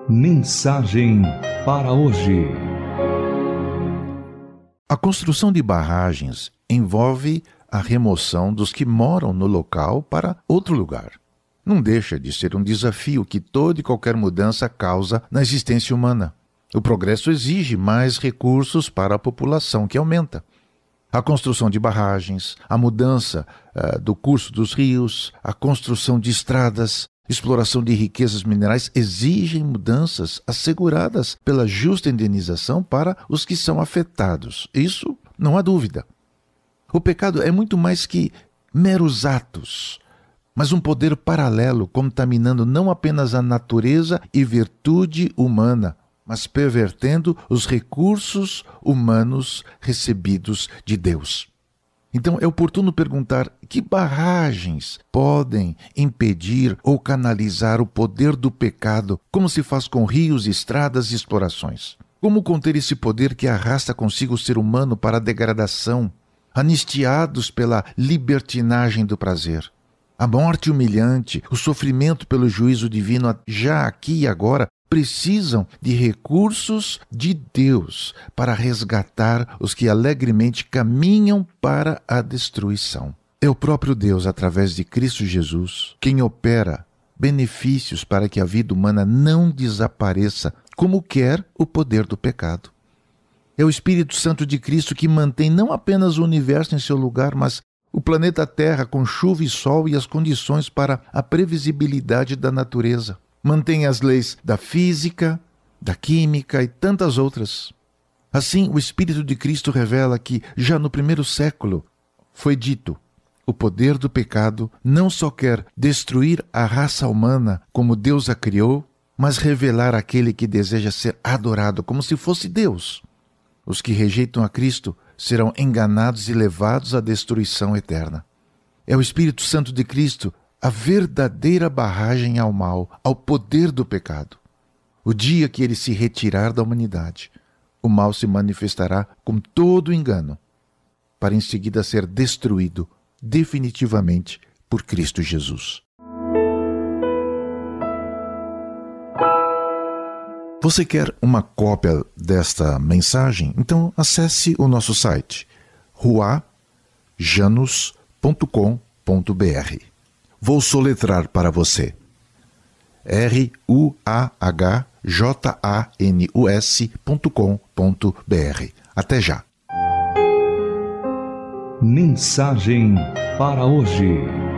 Mensagem para hoje. A construção de barragens envolve a remoção dos que moram no local para outro lugar. Não deixa de ser um desafio que toda e qualquer mudança causa na existência humana. O progresso exige mais recursos para a população que aumenta. A construção de barragens, a mudança do curso dos rios, a construção de estradas, exploração de riquezas minerais exigem mudanças asseguradas pela justa indenização para os que são afetados. Isso não há dúvida. O pecado é muito mais que meros atos, mas um poder paralelo contaminando não apenas a natureza e virtude humana, mas pervertendo os recursos humanos recebidos de Deus. Então é oportuno perguntar que barragens podem impedir ou canalizar o poder do pecado, como se faz com rios, estradas e explorações. Como conter esse poder que arrasta consigo o ser humano para a degradação, anistiados pela libertinagem do prazer? A morte humilhante, o sofrimento pelo juízo divino já aqui e agora precisam de recursos de Deus para resgatar os que alegremente caminham para a destruição. É o próprio Deus, através de Cristo Jesus, quem opera benefícios para que a vida humana não desapareça, como quer o poder do pecado. É o Espírito Santo de Cristo que mantém não apenas o universo em seu lugar, mas o planeta Terra com chuva e sol e as condições para a previsibilidade da natureza. Mantém as leis da física, da química e tantas outras. Assim, o Espírito de Cristo revela que, já no primeiro século, foi dito: o poder do pecado não só quer destruir a raça humana como Deus a criou, mas revelar aquele que deseja ser adorado como se fosse Deus. Os que rejeitam a Cristo serão enganados e levados à destruição eterna. É o Espírito Santo de Cristo a verdadeira barragem ao mal, ao poder do pecado. O dia que ele se retirar da humanidade, o mal se manifestará com todo engano, para em seguida ser destruído definitivamente por Cristo Jesus. Você quer uma cópia desta mensagem? Então acesse o nosso site ruahjanus.com.br. Vou soletrar para você: ruahjanus.com.br. Até já. Mensagem para hoje.